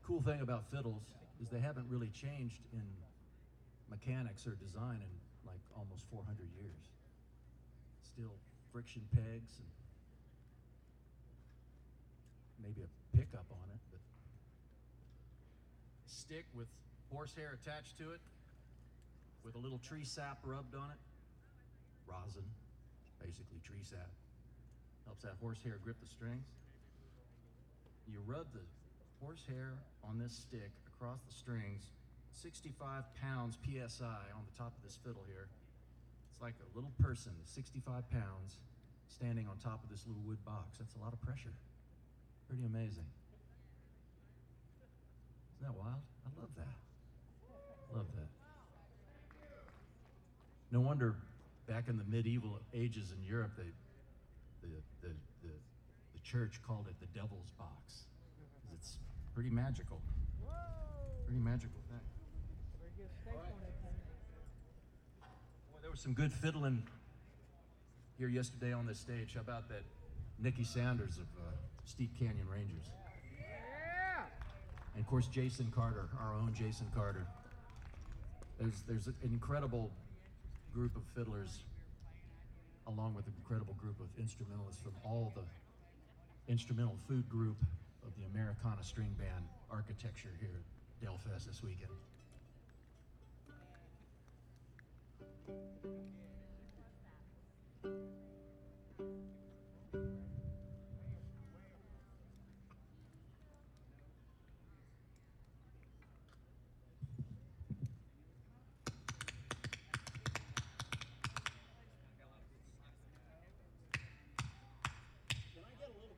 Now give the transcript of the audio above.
Cool thing about fiddles is they haven't really changed in mechanics or design in like almost 400 years. Still friction pegs and maybe a pickup on it, but stick with horsehair attached to it with a little tree sap rubbed on it. Rosin, basically tree sap. Helps that horsehair grip the strings. You rub the horsehair on this stick across the strings, 65 pounds PSI on the top of this fiddle here. It's like a little person, 65 pounds, standing on top of this little wood box. That's a lot of pressure. Pretty amazing. Isn't that wild? I love that. Love that. No wonder back in the medieval ages in Europe, the church called it the devil's box. It's pretty magical. Pretty magical thing. Boy, there was some good fiddling here yesterday on this stage. How about that Nicky Sanders of Steep Canyon Rangers? Yeah! And of course, Jason Carter, our own Jason Carter. There's an incredible group of fiddlers, along with an incredible group of instrumentalists from all the instrumental food group of the Americana String Band architecture here at Delfest this weekend.